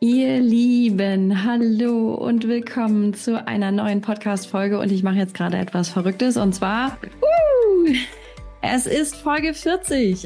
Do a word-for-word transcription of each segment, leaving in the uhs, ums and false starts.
Ihr Lieben, hallo und willkommen zu einer neuen Podcast-Folge und ich mache jetzt gerade etwas Verrücktes und zwar, uh, es ist Folge vierzig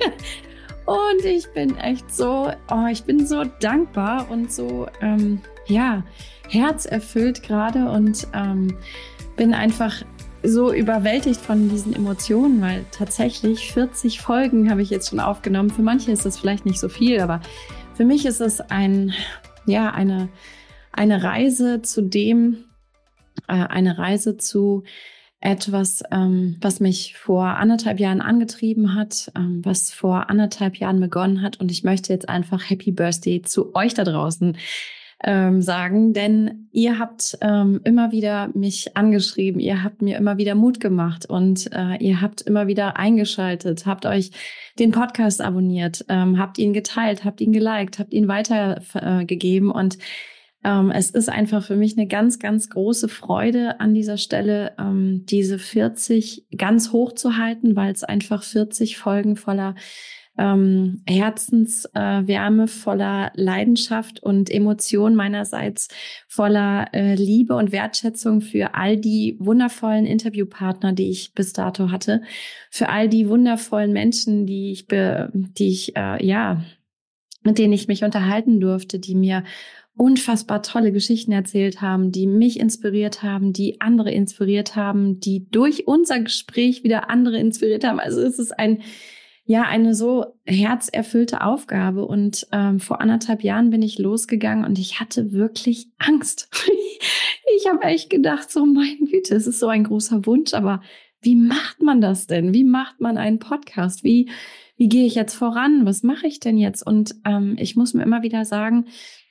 und ich bin echt so, oh, ich bin so dankbar und so, ähm, ja, herzerfüllt gerade und ähm, bin einfach so überwältigt von diesen Emotionen, weil tatsächlich vierzig Folgen habe ich jetzt schon aufgenommen. Für manche ist das vielleicht nicht so viel, aber für mich ist es ein, ja, eine, eine Reise zu dem, äh, eine Reise zu etwas, ähm, was mich vor anderthalb Jahren angetrieben hat, ähm, was vor anderthalb Jahren begonnen hat. Und ich möchte jetzt einfach Happy Birthday zu euch da draußen ähm, sagen, denn ihr habt ähm, immer wieder mich angeschrieben, ihr habt mir immer wieder Mut gemacht und äh, ihr habt immer wieder eingeschaltet, habt euch den Podcast abonniert, ähm, habt ihn geteilt, habt ihn geliked, habt ihn weitergegeben äh, und ähm, es ist einfach für mich eine ganz, ganz große Freude an dieser Stelle, ähm, diese vierzig ganz hoch zu halten, weil es einfach vierzig Folgen voller ähm, Herzenswärme, äh, voller Leidenschaft und Emotion meinerseits, voller äh, Liebe und Wertschätzung für all die wundervollen Interviewpartner, die ich bis dato hatte, für all die wundervollen Menschen, die ich, be, die ich äh, ja, mit denen ich mich unterhalten durfte, die mir unfassbar tolle Geschichten erzählt haben, die mich inspiriert haben, die andere inspiriert haben, die durch unser Gespräch wieder andere inspiriert haben. Also es ist ein ja, eine so herzerfüllte Aufgabe und ähm, vor anderthalb Jahren bin ich losgegangen und ich hatte wirklich Angst. Ich habe echt gedacht, so meine Güte, es ist so ein großer Wunsch, aber wie macht man das denn? Wie macht man einen Podcast? Wie wie gehe ich jetzt voran? Was mache ich denn jetzt? Und ähm, ich muss mir immer wieder sagen,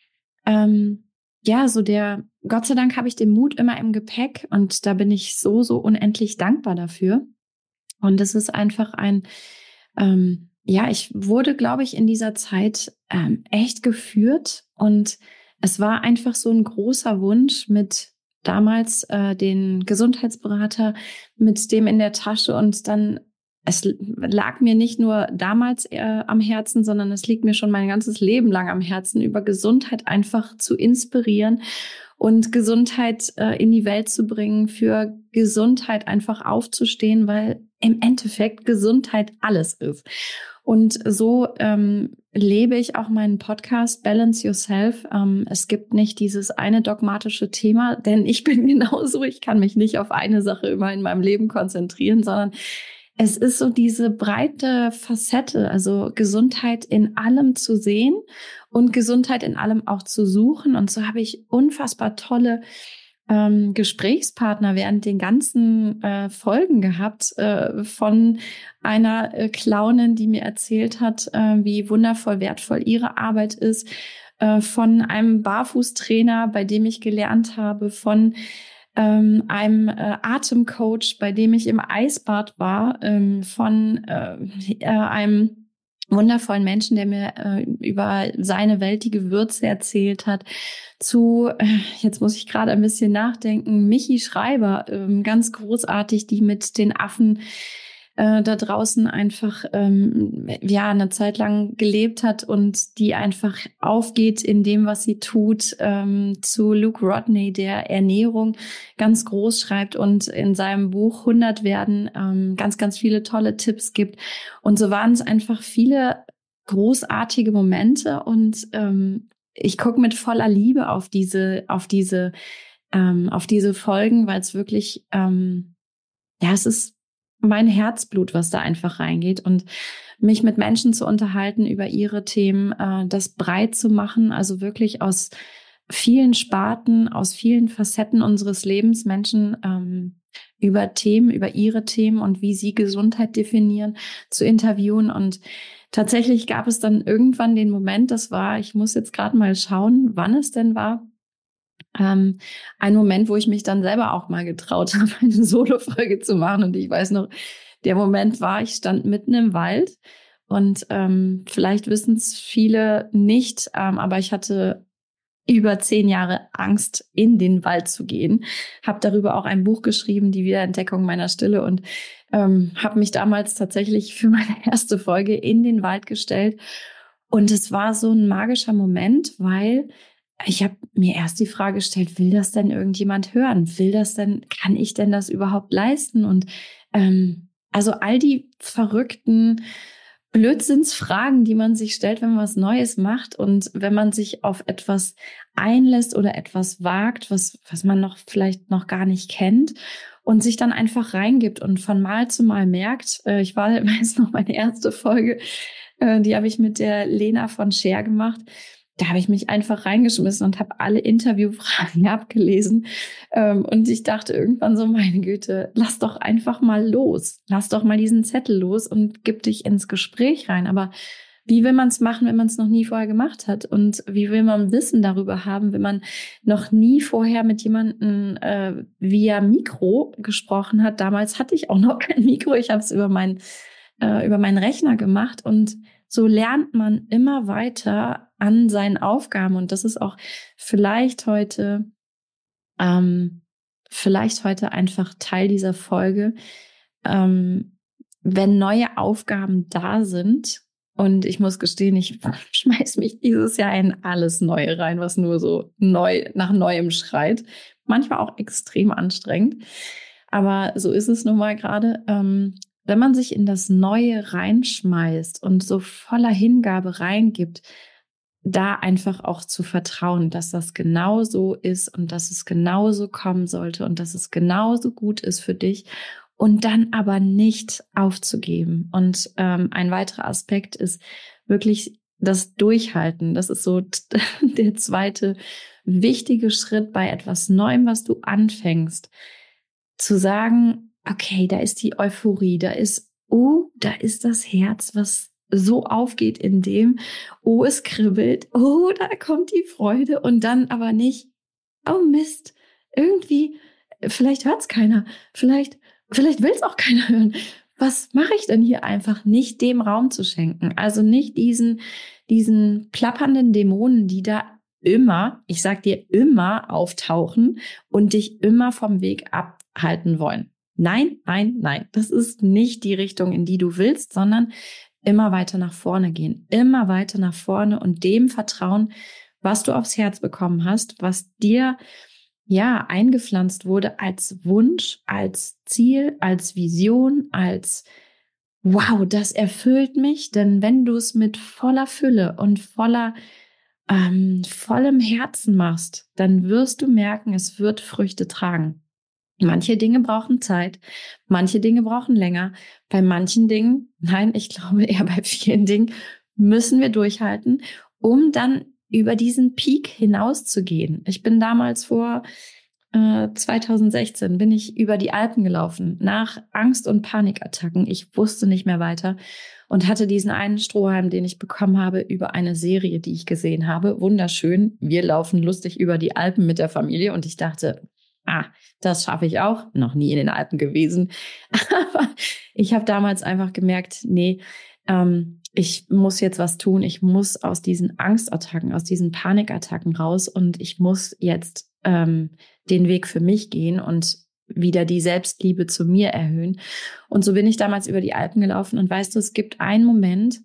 ähm, ja, so der, Gott sei Dank habe ich den Mut immer im Gepäck und da bin ich so, so unendlich dankbar dafür. Und es ist einfach ein Ähm, ja, ich wurde, glaube ich, in dieser Zeit ähm, echt geführt und es war einfach so ein großer Wunsch mit damals äh, den Gesundheitsberater mit dem in der Tasche und dann es lag mir nicht nur damals äh, am Herzen, sondern es liegt mir schon mein ganzes Leben lang am Herzen, über Gesundheit einfach zu inspirieren und Gesundheit äh, in die Welt zu bringen, für Gesundheit einfach aufzustehen, weil im Endeffekt Gesundheit alles ist. Und so ähm, lebe ich auch meinen Podcast Balance Yourself. Ähm, es gibt nicht dieses eine dogmatische Thema, denn ich bin genauso. Ich kann mich nicht auf eine Sache immer in meinem Leben konzentrieren, sondern es ist so diese breite Facette, also Gesundheit in allem zu sehen und Gesundheit in allem auch zu suchen. Und so habe ich unfassbar tolle ähm, Gesprächspartner während den ganzen äh, Folgen gehabt, äh, von einer äh, Clownin, die mir erzählt hat, äh, wie wundervoll wertvoll ihre Arbeit ist, äh, von einem Barfußtrainer, bei dem ich gelernt habe, von ähm, einem äh, Atemcoach, bei dem ich im Eisbad war, ähm, von äh, äh, einem wundervollen Menschen, der mir äh, über seine Welt die Gewürze erzählt hat, zu, äh, jetzt muss ich gerade ein bisschen nachdenken, Michi Schreiber, ähm, ganz großartig, die mit den Affen äh, da draußen einfach ähm, ja eine Zeit lang gelebt hat und die einfach aufgeht in dem, was sie tut, ähm, zu Luke Rodney, der Ernährung ganz groß schreibt und in seinem Buch hundert werden ähm, ganz, ganz viele tolle Tipps gibt. Und so waren es einfach viele großartige Momente und ähm, ich gucke mit voller Liebe auf diese, auf diese, ähm, auf diese Folgen, weil es wirklich, ähm, ja, es ist mein Herzblut, was da einfach reingeht und mich mit Menschen zu unterhalten über ihre Themen, äh, das breit zu machen, also wirklich aus vielen Sparten, aus vielen Facetten unseres Lebens Menschen ähm, über Themen, über ihre Themen und wie sie Gesundheit definieren, zu interviewen. Und tatsächlich gab es dann irgendwann den Moment, das war, ich muss jetzt gerade mal schauen, wann es denn war, ähm, ein Moment, wo ich mich dann selber auch mal getraut habe, eine Solo-Folge zu machen. Und ich weiß noch, der Moment war, ich stand mitten im Wald und ähm, vielleicht wissen es viele nicht, ähm, aber ich hatte über zehn Jahre Angst, in den Wald zu gehen. Habe darüber auch ein Buch geschrieben, die Wiederentdeckung meiner Stille, und ähm, habe mich damals tatsächlich für meine erste Folge in den Wald gestellt Und es war so ein magischer Moment, weil ich habe mir erst die Frage gestellt, will das denn irgendjemand hören? Will das denn, kann ich denn das überhaupt leisten? Und ähm, also all die verrückten Blödsinnsfragen, die man sich stellt, wenn man was Neues macht und wenn man sich auf etwas einlässt oder etwas wagt, was, was man noch vielleicht noch gar nicht kennt und sich dann einfach reingibt und von Mal zu Mal merkt, äh, ich war, weiß noch, meine erste Folge, äh, die habe ich mit der Lena von Share gemacht. Da habe ich mich einfach reingeschmissen und habe alle Interviewfragen abgelesen. Ähm, und ich dachte irgendwann so, meine Güte, lass doch einfach mal los. Lass doch mal diesen Zettel los und gib dich ins Gespräch rein. Aber wie will man es machen, wenn man es noch nie vorher gemacht hat? Und wie will man Wissen darüber haben, wenn man noch nie vorher mit jemandem äh, via Mikro gesprochen hat? Damals hatte ich auch noch kein Mikro. Ich habe es über, mein, äh, über meinen Rechner gemacht. Und so lernt man immer weiter an seinen Aufgaben. Und das ist auch vielleicht heute, ähm, vielleicht heute einfach Teil dieser Folge. Ähm, wenn neue Aufgaben da sind, und ich muss gestehen, ich schmeiß mich dieses Jahr in alles Neue rein, was nur so neu, nach Neuem schreit. Manchmal auch extrem anstrengend. Aber so ist es nun mal gerade. Ähm, wenn man sich in das Neue reinschmeißt und so voller Hingabe reingibt, da einfach auch zu vertrauen, dass das genau so ist und dass es genauso kommen sollte und dass es genauso gut ist für dich und dann aber nicht aufzugeben. Und ähm, ein weiterer Aspekt ist wirklich das Durchhalten. Das ist so der zweite wichtige Schritt bei etwas Neuem, was du anfängst, zu sagen, okay, da ist die Euphorie, da ist, oh, da ist das Herz, was so aufgeht in dem, oh, es kribbelt, oh, da kommt die Freude und dann aber nicht, oh Mist, irgendwie, vielleicht hört es keiner, vielleicht, vielleicht will es auch keiner hören. Was mache ich denn hier einfach? Nicht dem Raum zu schenken, also nicht diesen, diesen plappernden Dämonen, die da immer, ich sag dir, immer auftauchen und dich immer vom Weg abhalten wollen. Nein, nein, nein, das ist nicht die Richtung, in die du willst, sondern immer weiter nach vorne gehen, immer weiter nach vorne und dem vertrauen, was du aufs Herz bekommen hast, was dir ja eingepflanzt wurde als Wunsch, als Ziel, als Vision, als wow, das erfüllt mich, denn wenn du es mit voller Fülle und voller ähm, vollem Herzen machst, dann wirst du merken, es wird Früchte tragen. Manche Dinge brauchen Zeit, manche Dinge brauchen länger. Bei manchen Dingen, nein, ich glaube eher bei vielen Dingen, müssen wir durchhalten, um dann über diesen Peak hinauszugehen. Ich bin damals vor äh, zwanzig sechzehn, bin ich über die Alpen gelaufen, nach Angst- und Panikattacken. Ich wusste nicht mehr weiter und hatte diesen einen Strohhalm, den ich bekommen habe über eine Serie, die ich gesehen habe. Wunderschön. Wir laufen lustig über die Alpen mit der Familie und ich dachte, ah, das schaffe ich auch. Noch nie in den Alpen gewesen. Aber ich habe damals einfach gemerkt, nee, ähm, ich muss jetzt was tun. Ich muss aus diesen Angstattacken, aus diesen Panikattacken raus und ich muss jetzt ähm, den Weg für mich gehen und wieder die Selbstliebe zu mir erhöhen. Und so bin ich damals über die Alpen gelaufen und weißt du, es gibt einen Moment,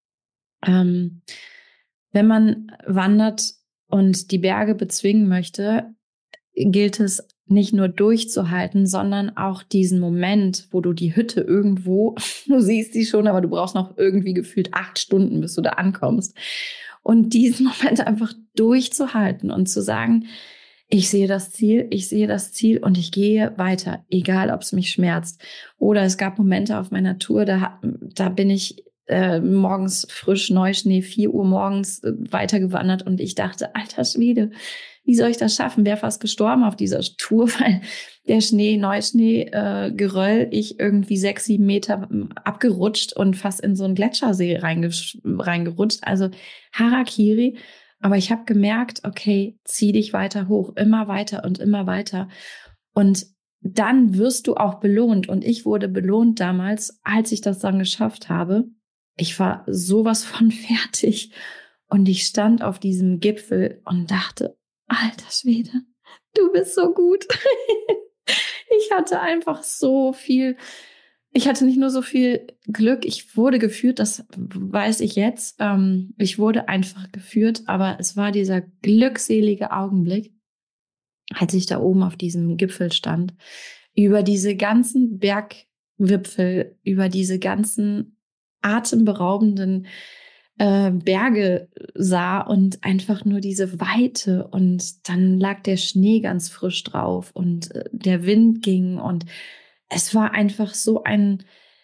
ähm, wenn man wandert und die Berge bezwingen möchte, gilt es nicht nur durchzuhalten, sondern auch diesen Moment, wo du die Hütte irgendwo, du siehst sie schon, aber du brauchst noch irgendwie gefühlt acht Stunden, bis du da ankommst. Und diesen Moment einfach durchzuhalten und zu sagen, ich sehe das Ziel, ich sehe das Ziel und ich gehe weiter, egal ob es mich schmerzt. Oder es gab Momente auf meiner Tour, da, da bin ich äh, morgens frisch Neuschnee, vier Uhr morgens äh, weitergewandert und ich dachte, alter Schwede, wie soll ich das schaffen? Wäre fast gestorben auf dieser Tour, weil der Schnee, Neuschnee, äh, Geröll, ich irgendwie sechs, sieben Meter abgerutscht und fast in so einen Gletschersee reingerutscht. Also Harakiri. Aber ich habe gemerkt, okay, zieh dich weiter hoch, immer weiter und immer weiter. Und dann wirst du auch belohnt. Und ich wurde belohnt damals, als ich das dann geschafft habe. Ich war sowas von fertig. Und ich stand auf diesem Gipfel und dachte, alter Schwede, du bist so gut. Ich hatte einfach so viel ich hatte nicht nur so viel Glück, ich wurde geführt, das weiß ich jetzt. Ähm, ich wurde einfach geführt, aber es war dieser glückselige Augenblick, als ich da oben auf diesem Gipfel stand, über diese ganzen Bergwipfel, über diese ganzen atemberaubenden äh, Berge sah und einfach nur diese Weite, und dann lag der Schnee ganz frisch drauf und äh, der Wind ging, und es war einfach so ein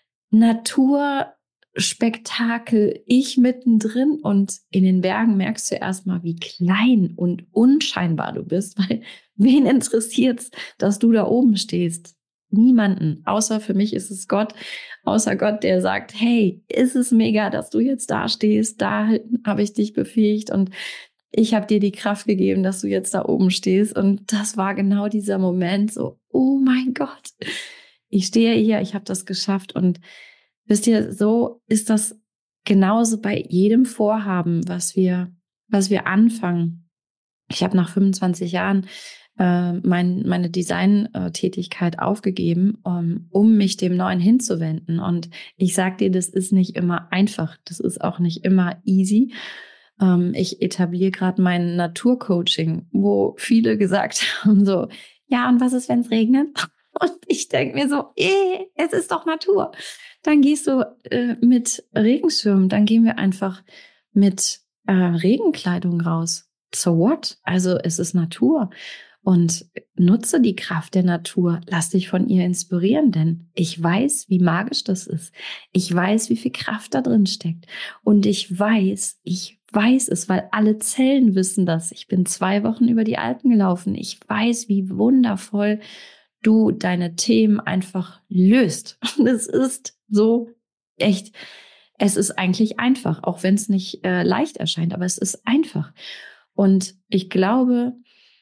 Naturspektakel, ich mittendrin, und in den Bergen merkst du erstmal, wie klein und unscheinbar du bist, weil wen interessiert's, dass du da oben stehst? Niemanden, außer für mich ist es Gott, außer Gott, der sagt, hey, ist es mega, dass du jetzt da stehst, da habe ich dich befähigt und ich habe dir die Kraft gegeben, dass du jetzt da oben stehst. Und das war genau dieser Moment, so, oh mein Gott, ich stehe hier, ich habe das geschafft. Und wisst ihr, so ist das genauso bei jedem Vorhaben, was wir, was wir anfangen. Ich habe nach fünfundzwanzig Jahren äh, mein, meine Design-Tätigkeit aufgegeben, um, um mich dem Neuen hinzuwenden. Und ich sag dir, das ist nicht immer einfach. Das ist auch nicht immer easy. Ähm, ich etabliere gerade mein Naturcoaching, wo viele gesagt haben so, ja, und was ist, wenn es regnet? Und ich denke mir so, eh, es ist doch Natur. Dann gehst du äh, mit Regenschirm, dann gehen wir einfach mit äh, Regenkleidung raus. So what? Also es ist Natur. Und nutze die Kraft der Natur. Lass dich von ihr inspirieren, denn ich weiß, wie magisch das ist. Ich weiß, wie viel Kraft da drin steckt. Und ich weiß, ich weiß es, weil alle Zellen wissen das. Ich bin zwei Wochen über die Alpen gelaufen. Ich weiß, wie wundervoll du deine Themen einfach löst. Und es ist so echt, es ist eigentlich einfach, auch wenn es nicht äh, leicht erscheint, aber es ist einfach. Und ich glaube,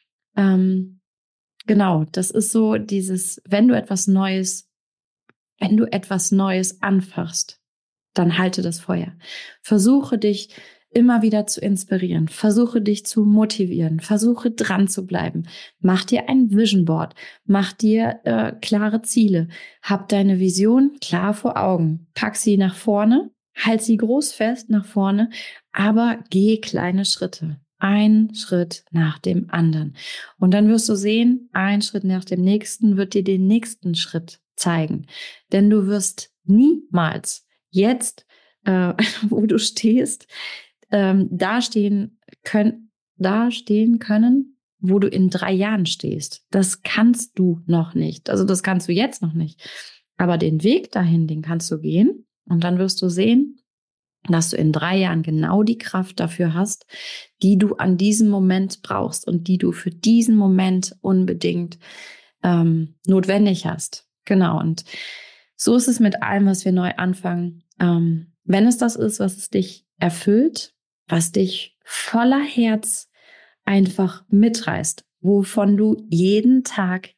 ähm, genau, das ist so dieses, wenn du etwas Neues, wenn du etwas Neues anfachst, dann halte das Feuer. Versuche dich immer wieder zu inspirieren. Versuche dich zu motivieren. Versuche dran zu bleiben. Mach dir ein Vision Board. Mach dir äh, klare Ziele. Hab deine Vision klar vor Augen. Pack sie nach vorne. Halt sie groß fest nach vorne. Aber geh kleine Schritte. Ein Schritt nach dem anderen. Und dann wirst du sehen, ein Schritt nach dem nächsten wird dir den nächsten Schritt zeigen. Denn du wirst niemals jetzt, äh, wo du stehst, ähm, dastehen können, dastehen können, wo du in drei Jahren stehst. Das kannst du noch nicht. Also das kannst du jetzt noch nicht. Aber den Weg dahin, den kannst du gehen. Und dann wirst du sehen, dass du in drei Jahren genau die Kraft dafür hast, die du an diesem Moment brauchst und die du für diesen Moment unbedingt ähm, notwendig hast. Genau. Und so ist es mit allem, was wir neu anfangen. Ähm, wenn es das ist, was es dich erfüllt, was dich voller Herz einfach mitreißt, wovon du jeden Tag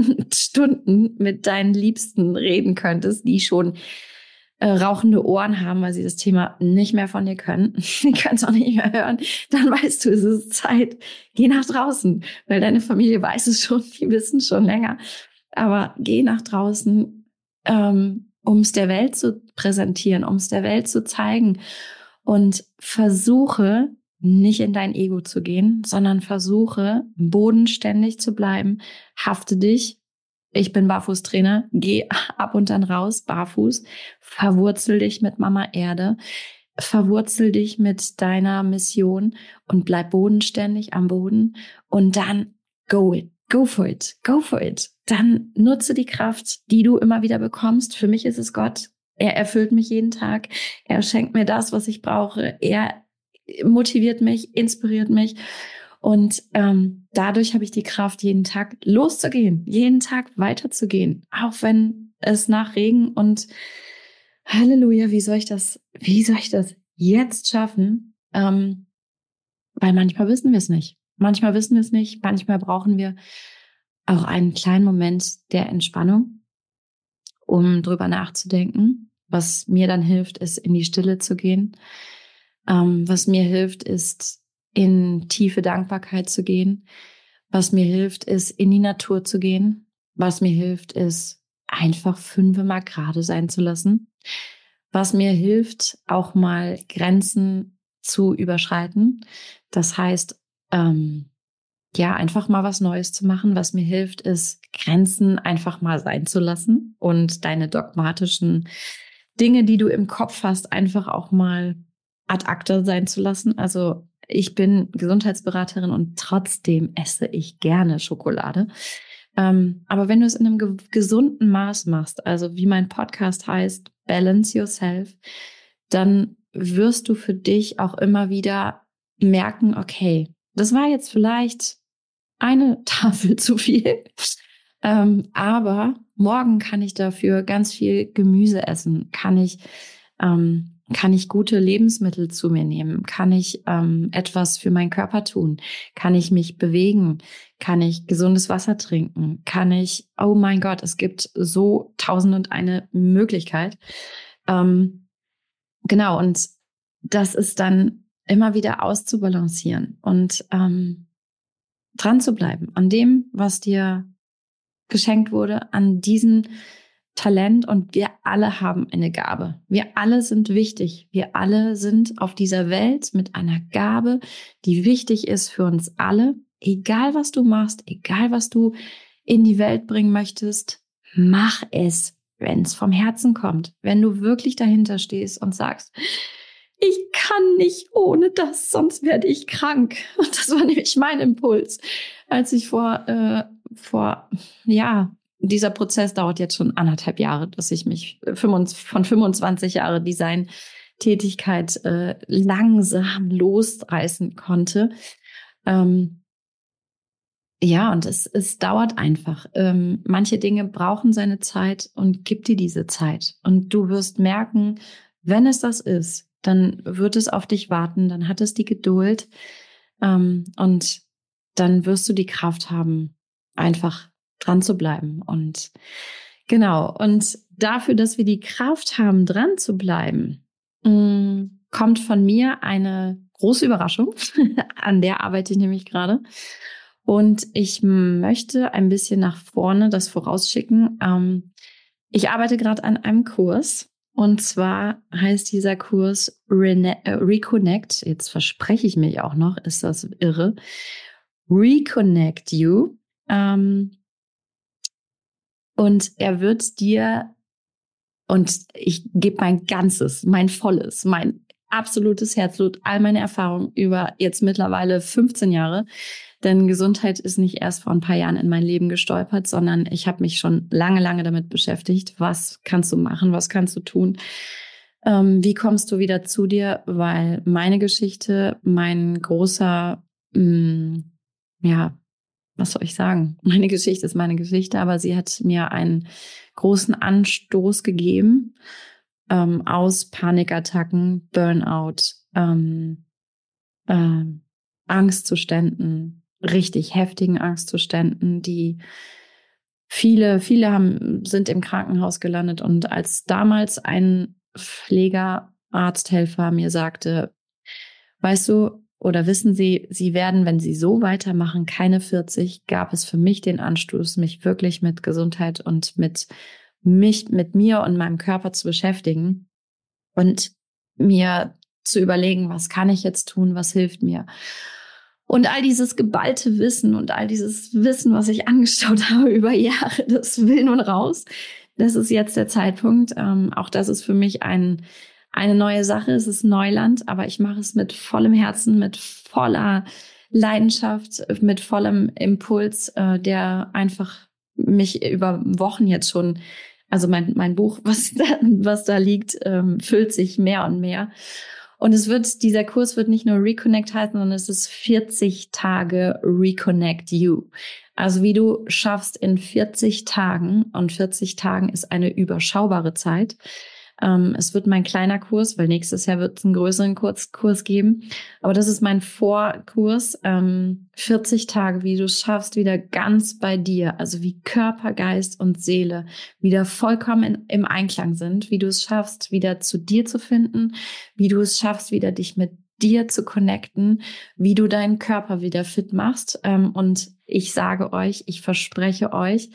Stunden mit deinen Liebsten reden könntest, die schon äh, rauchende Ohren haben, weil sie das Thema nicht mehr von dir können, die können es auch nicht mehr hören, dann weißt du, es ist Zeit, geh nach draußen, weil deine Familie weiß es schon, die wissen schon länger, aber geh nach draußen, ähm, um es der Welt zu präsentieren, um es der Welt zu zeigen, und versuche nicht in dein Ego zu gehen, sondern versuche bodenständig zu bleiben, hafte dich. Ich bin Barfußtrainer, geh ab und dann raus, barfuß, verwurzel dich mit Mama Erde, verwurzel dich mit deiner Mission und bleib bodenständig am Boden, und dann go it, go for it, go for it. Dann nutze die Kraft, die du immer wieder bekommst. Für mich ist es Gott. Er erfüllt mich jeden Tag. Er schenkt mir das, was ich brauche. Er motiviert mich, inspiriert mich. Und ähm, dadurch habe ich die Kraft, jeden Tag loszugehen, jeden Tag weiterzugehen, auch wenn es nach Regen und Halleluja, wie soll ich das, wie soll ich das jetzt schaffen? Ähm, weil manchmal wissen wir es nicht. Manchmal wissen wir es nicht. Manchmal brauchen wir auch einen kleinen Moment der Entspannung, um drüber nachzudenken. Was mir dann hilft, ist, in die Stille zu gehen. Ähm, was mir hilft, ist, in tiefe Dankbarkeit zu gehen. Was mir hilft, ist, in die Natur zu gehen. Was mir hilft, ist, einfach fünfmal gerade sein zu lassen, was mir hilft, auch mal Grenzen zu überschreiten. Das heißt, ähm, ja, einfach mal was Neues zu machen. Was mir hilft, ist, Grenzen einfach mal sein zu lassen und deine dogmatischen Dinge, die du im Kopf hast, einfach auch mal ad acta sein zu lassen. Also ich bin Gesundheitsberaterin und trotzdem esse ich gerne Schokolade. Ähm, aber wenn du es in einem ge- gesunden Maß machst, also wie mein Podcast heißt, Balance Yourself, dann wirst du für dich auch immer wieder merken, okay, das war jetzt vielleicht eine Tafel zu viel, ähm, aber morgen kann ich dafür ganz viel Gemüse essen, kann ich ähm, kann ich gute Lebensmittel zu mir nehmen, kann ich ähm, etwas für meinen Körper tun, kann ich mich bewegen, kann ich gesundes Wasser trinken, kann ich, oh mein Gott, es gibt so tausend und eine Möglichkeit. Ähm, genau, und das ist dann immer wieder auszubalancieren und ähm, dran zu bleiben an dem, was dir geschenkt wurde, an diesem Talent. Und wir alle haben eine Gabe. Wir alle sind wichtig. Wir alle sind auf dieser Welt mit einer Gabe, die wichtig ist für uns alle. Egal, was du machst, egal, was du in die Welt bringen möchtest, mach es, wenn es vom Herzen kommt. Wenn du wirklich dahinter stehst und sagst, ich kann nicht ohne das, sonst werde ich krank. Und das war nämlich mein Impuls, als ich vor, äh, vor, ja, dieser Prozess dauert jetzt schon anderthalb Jahre, dass ich mich von fünfundzwanzig Jahre Design-Tätigkeit äh, langsam losreißen konnte. Ähm, ja, und es, es dauert einfach. Ähm, manche Dinge brauchen seine Zeit und gib dir diese Zeit. Und du wirst merken, wenn es das ist, dann wird es auf dich warten, dann hat es die Geduld ähm, und dann wirst du die Kraft haben, einfach dran zu bleiben. Und genau, und dafür, dass wir die Kraft haben, dran zu bleiben, mh, kommt von mir eine große Überraschung. An der arbeite ich nämlich gerade. Und ich möchte ein bisschen nach vorne das vorausschicken. Ähm, ich arbeite gerade an einem Kurs. Und zwar heißt dieser Kurs Rene- äh, Reconnect. Jetzt verspreche ich mich auch noch, ist das irre. Reconnect You. Ähm, und er wird dir, und ich gebe mein Ganzes, mein Volles, mein absolutes Herzblut, all meine Erfahrungen über jetzt mittlerweile fünfzehn Jahre. Denn Gesundheit ist nicht erst vor ein paar Jahren in mein Leben gestolpert, sondern ich habe mich schon lange, lange damit beschäftigt. Was kannst du machen? Was kannst du tun? Ähm, wie kommst du wieder zu dir? Weil meine Geschichte, mein großer, mh, ja, was soll ich sagen? Meine Geschichte ist meine Geschichte, aber sie hat mir einen großen Anstoß gegeben ähm, aus Panikattacken, Burnout, ähm, äh, Angstzuständen, richtig heftigen Angstzuständen, die viele, viele haben, sind im Krankenhaus gelandet. Und als damals ein Pfleger, Arzthelfer mir sagte, weißt du, oder wissen Sie, Sie werden, wenn Sie so weitermachen, keine vierzig, gab es für mich den Anstoß, mich wirklich mit Gesundheit und mit mich, mit mir und meinem Körper zu beschäftigen und mir zu überlegen, was kann ich jetzt tun, was hilft mir. Und all dieses geballte Wissen und all dieses Wissen, was ich angestaut habe über Jahre, das will nun raus. Das ist jetzt der Zeitpunkt. Ähm, auch das ist für mich ein, eine neue Sache. Es ist Neuland, aber ich mache es mit vollem Herzen, mit voller Leidenschaft, mit vollem Impuls, äh, der einfach mich über Wochen jetzt schon, also mein, mein Buch, was da, was da liegt, ähm, füllt sich mehr und mehr. Und es wird, dieser Kurs wird nicht nur Reconnect heißen, sondern es ist vierzig Tage Reconnect You. Also wie du schaffst in vierzig Tagen, und vierzig Tagen ist eine überschaubare Zeit. Ähm, es wird mein kleiner Kurs, weil nächstes Jahr wird es einen größeren Kurs, Kurs geben. Aber das ist mein Vorkurs. Ähm, vierzig Tage, wie du es schaffst, wieder ganz bei dir, also wie Körper, Geist und Seele wieder vollkommen in, im Einklang sind, wie du es schaffst, wieder zu dir zu finden, wie du es schaffst, wieder dich mit dir zu connecten, wie du deinen Körper wieder fit machst. Ähm, und ich sage euch, ich verspreche euch,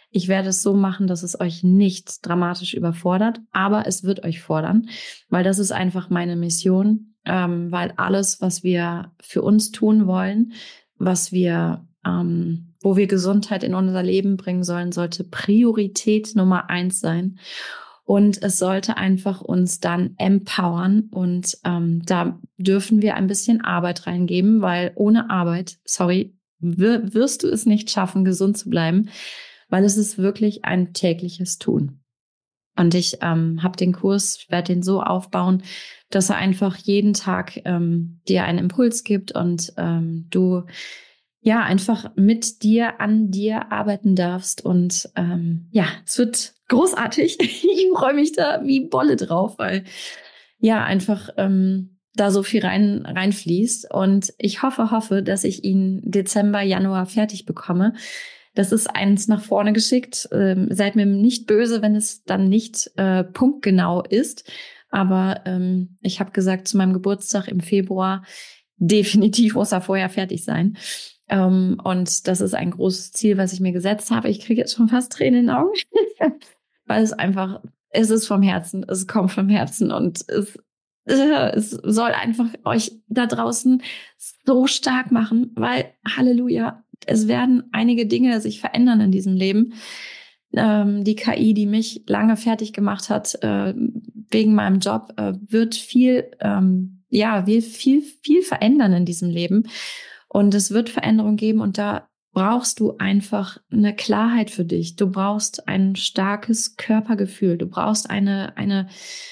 Ich werde es so machen, dass es euch nicht dramatisch überfordert, aber es wird euch fordern, weil das ist einfach meine Mission, ähm, weil alles, was wir für uns tun wollen, was wir, ähm, wo wir Gesundheit in unser Leben bringen sollen, sollte Priorität Nummer eins sein. Und es sollte einfach uns dann empowern. Und ähm, da dürfen wir ein bisschen Arbeit reingeben, weil ohne Arbeit, sorry, wir, wirst du es nicht schaffen, gesund zu bleiben, weil es ist wirklich ein tägliches Tun. Und ich ähm, habe den Kurs, ich werde den so aufbauen, dass er einfach jeden Tag ähm, dir einen Impuls gibt und ähm, du ja einfach mit dir, an dir arbeiten darfst. Und ähm, ja, es wird großartig. Ich freue mich da wie Bolle drauf, weil ja einfach ähm, da so viel rein reinfließt. Und ich hoffe, hoffe, dass ich ihn Dezember, Januar fertig bekomme. Das ist eins nach vorne geschickt. Ähm, seid mir nicht böse, wenn es dann nicht äh, punktgenau ist. Aber ähm, ich habe gesagt, zu meinem Geburtstag im Februar, definitiv muss er vorher fertig sein. Ähm, und das ist ein großes Ziel, was ich mir gesetzt habe. Ich kriege jetzt schon fast Tränen in den Augen, weil es einfach, es ist vom Herzen, es kommt vom Herzen und es, äh, es soll einfach euch da draußen so stark machen, weil, Halleluja, es werden einige Dinge sich verändern in diesem Leben. Ähm, die K I, die mich lange fertig gemacht hat, äh, wegen meinem Job, äh, wird viel, ähm, ja, will viel, viel verändern in diesem Leben. Und es wird Veränderung geben und da brauchst du einfach eine Klarheit für dich. Du brauchst ein starkes Körpergefühl. Du brauchst eine, eine,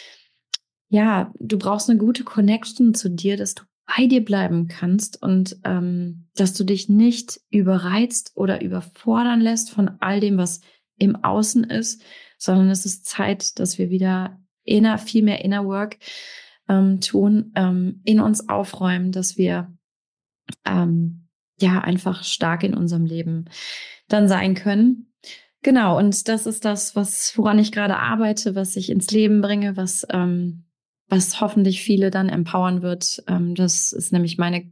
ja, du brauchst eine gute Connection zu dir, dass du bei dir bleiben kannst und ähm, dass du dich nicht überreizt oder überfordern lässt von all dem, was im Außen ist, sondern es ist Zeit, dass wir wieder inner, viel mehr Inner Work ähm, tun, ähm, in uns aufräumen, dass wir ähm, ja einfach stark in unserem Leben dann sein können. Genau, und das ist das, was woran ich gerade arbeite, was ich ins Leben bringe, was ähm, was hoffentlich viele dann empowern wird. Ähm, das ist nämlich meine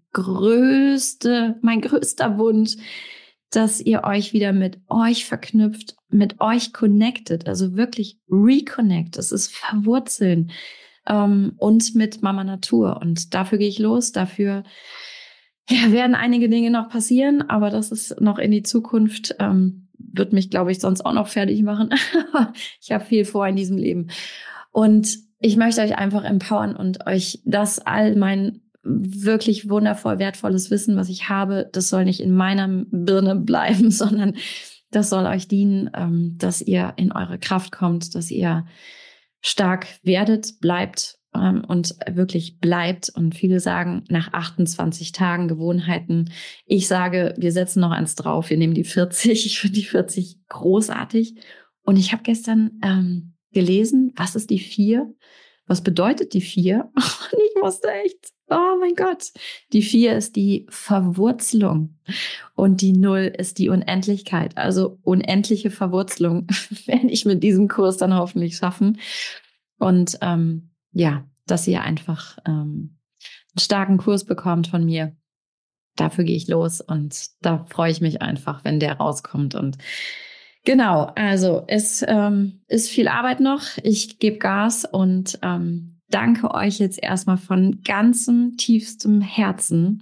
größte, mein größter Wunsch, dass ihr euch wieder mit euch verknüpft, mit euch connected, also wirklich reconnect. Es ist verwurzeln ähm, und mit Mama Natur. Und dafür gehe ich los. Dafür ja, werden einige Dinge noch passieren, aber das ist noch in die Zukunft. Ähm, wird mich, glaube ich, sonst auch noch fertig machen. Ich habe viel vor in diesem Leben. Und ich möchte euch einfach empowern und euch das all mein wirklich wundervoll wertvolles Wissen, was ich habe, das soll nicht in meiner Birne bleiben, sondern das soll euch dienen, ähm, dass ihr in eure Kraft kommt, dass ihr stark werdet, bleibt ähm, und wirklich bleibt. Und viele sagen nach achtundzwanzig Tagen Gewohnheiten. Ich sage, wir setzen noch eins drauf. Wir nehmen die vierzig. Ich finde die vierzig großartig. Und ich habe gestern ähm, gelesen, was ist die vier? Was bedeutet die vier? Und ich musste echt, oh mein Gott. Die vier ist die Verwurzelung und die null ist die Unendlichkeit. Also unendliche Verwurzelung werde ich mit diesem Kurs dann hoffentlich schaffen. Und ähm, ja, dass ihr einfach ähm, einen starken Kurs bekommt von mir. Dafür gehe ich los und da freue ich mich einfach, wenn der rauskommt. Und genau, also es ähm, ist viel Arbeit noch. Ich gebe Gas und ähm, danke euch jetzt erstmal von ganzem tiefstem Herzen.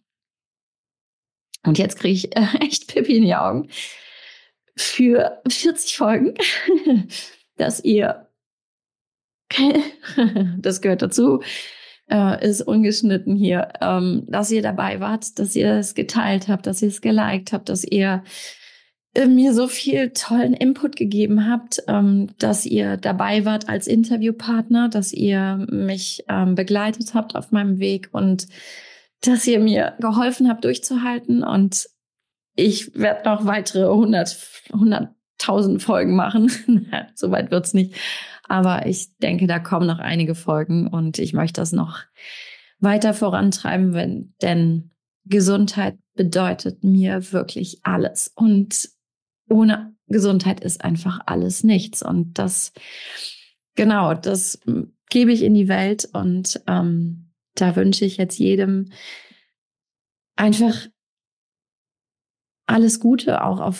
Und jetzt kriege ich äh, echt Pipi in die Augen für vierzig Folgen, dass ihr, das gehört dazu, äh, ist ungeschnitten hier, ähm, dass ihr dabei wart, dass ihr es geteilt habt, dass ihr es geliked habt, dass ihr mir so viel tollen Input gegeben habt, ähm, dass ihr dabei wart als Interviewpartner, dass ihr mich ähm, begleitet habt auf meinem Weg und dass ihr mir geholfen habt, durchzuhalten. Und ich werde noch weitere hundert, hunderttausend Folgen machen. Soweit wird's nicht. Aber ich denke, da kommen noch einige Folgen und ich möchte das noch weiter vorantreiben, wenn, denn Gesundheit bedeutet mir wirklich alles. Und ohne Gesundheit ist einfach alles nichts. Und das, genau, das gebe ich in die Welt. Und ähm, da wünsche ich jetzt jedem einfach alles Gute, auch auf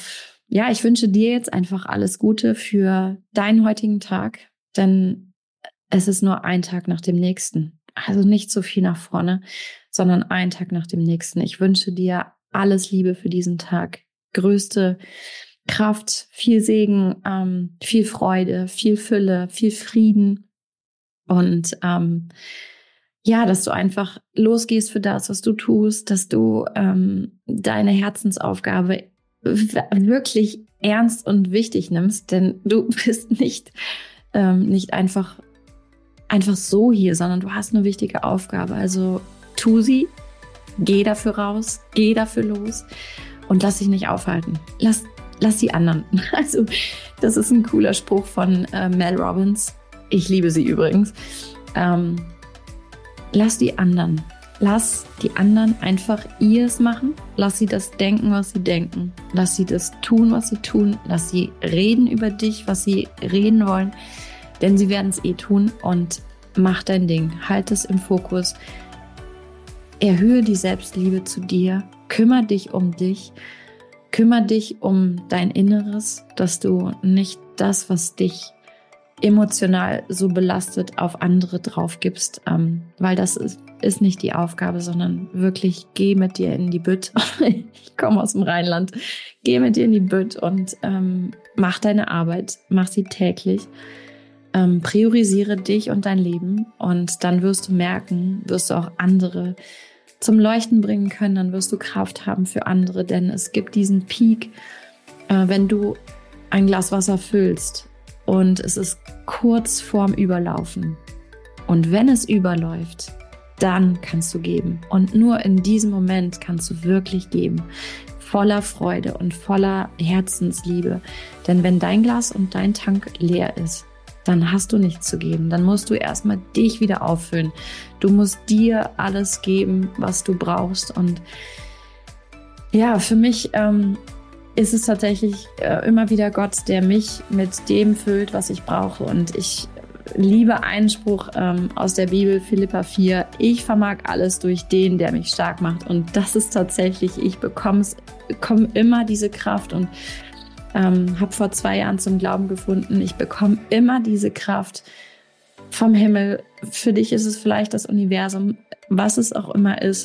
ja, ich wünsche dir jetzt einfach alles Gute für deinen heutigen Tag, denn es ist nur ein Tag nach dem nächsten. Also nicht so viel nach vorne, sondern ein Tag nach dem nächsten. Ich wünsche dir alles Liebe für diesen Tag. Größte Kraft, viel Segen, ähm, viel Freude, viel Fülle, viel Frieden. Und ähm, ja, dass du einfach losgehst für das, was du tust, dass du ähm, deine Herzensaufgabe w- wirklich ernst und wichtig nimmst, denn du bist nicht, ähm, nicht einfach einfach so hier, sondern du hast eine wichtige Aufgabe. Also tu sie, geh dafür raus, geh dafür los und lass dich nicht aufhalten. Lass, lass die anderen. Also das ist ein cooler Spruch von äh, Mel Robbins. Ich liebe sie übrigens. Ähm, lass die anderen. Lass die anderen einfach ihres machen. Lass sie das denken, was sie denken. Lass sie das tun, was sie tun. Lass sie reden über dich, was sie reden wollen. Denn sie werden es eh tun und mach dein Ding. Halt es im Fokus. Erhöhe die Selbstliebe zu dir. Kümmere dich um dich. Kümmere dich um dein Inneres, dass du nicht das, was dich emotional so belastet, auf andere drauf gibst. Ähm, weil das ist, ist nicht die Aufgabe, sondern wirklich geh mit dir in die Bütt. Ich komme aus dem Rheinland. Geh mit dir in die Bütt und ähm, mach deine Arbeit. Mach sie täglich. Ähm, priorisiere dich und dein Leben und dann wirst du merken, wirst du auch andere zum Leuchten bringen können, dann wirst du Kraft haben für andere, denn es gibt diesen Peak, äh, wenn du ein Glas Wasser füllst und es ist kurz vorm Überlaufen und wenn es überläuft, dann kannst du geben und nur in diesem Moment kannst du wirklich geben, voller Freude und voller Herzensliebe, denn wenn dein Glas und dein Tank leer ist, dann hast du nichts zu geben. Dann musst du erstmal dich wieder auffüllen. Du musst dir alles geben, was du brauchst. Und ja, für mich ähm, ist es tatsächlich äh, immer wieder Gott, der mich mit dem füllt, was ich brauche. Und ich liebe einen Spruch ähm, aus der Bibel, Philipper vier. Ich vermag alles durch den, der mich stark macht. Und das ist tatsächlich, ich bekomme bekomme immer diese Kraft und Ähm, habe vor zwei Jahren zum Glauben gefunden. Ich bekomme immer diese Kraft vom Himmel. Für dich ist es vielleicht das Universum, was es auch immer ist.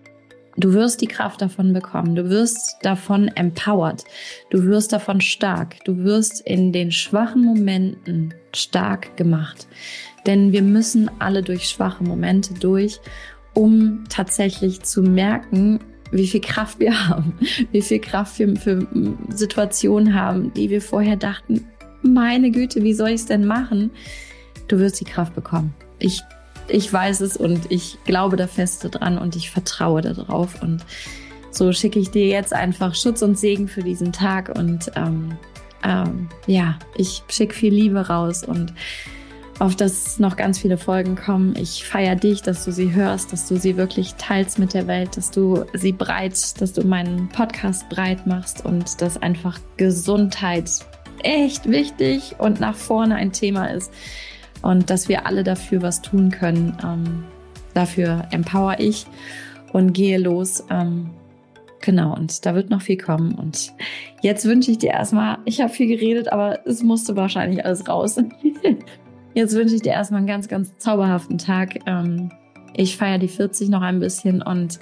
Du wirst die Kraft davon bekommen. Du wirst davon empowered. Du wirst davon stark. Du wirst in den schwachen Momenten stark gemacht. Denn wir müssen alle durch schwache Momente durch, um tatsächlich zu merken, wie viel Kraft wir haben, wie viel Kraft wir für Situationen haben, die wir vorher dachten, meine Güte, wie soll ich es denn machen? Du wirst die Kraft bekommen. Ich, ich weiß es und ich glaube da fest dran und ich vertraue darauf. Und so schicke ich dir jetzt einfach Schutz und Segen für diesen Tag. Und ähm, ähm, ja, ich schicke viel Liebe raus und auf das noch ganz viele Folgen kommen. Ich feiere dich, dass du sie hörst, dass du sie wirklich teilst mit der Welt, dass du sie breit, dass du meinen Podcast breit machst und dass einfach Gesundheit echt wichtig und nach vorne ein Thema ist und dass wir alle dafür was tun können. Ähm, dafür empower ich und gehe los. Ähm, genau, und da wird noch viel kommen. Und jetzt wünsche ich dir erstmal, ich habe viel geredet, aber es musste wahrscheinlich alles raus. Jetzt wünsche ich dir erstmal einen ganz, ganz zauberhaften Tag. Ich feiere die vierzig noch ein bisschen und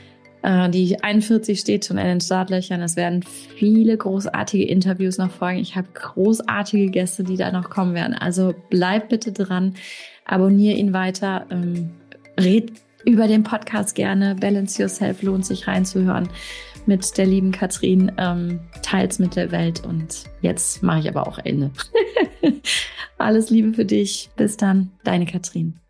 die einundvierzig steht schon in den Startlöchern. Es werden viele großartige Interviews noch folgen. Ich habe großartige Gäste, die da noch kommen werden. Also bleib bitte dran, abonniere ihn weiter, red über den Podcast gerne. Balance Yourself lohnt sich reinzuhören mit der lieben Katrin. Teils mit der Welt und jetzt mache ich aber auch Ende. Alles Liebe für dich. Bis dann, deine Katrin.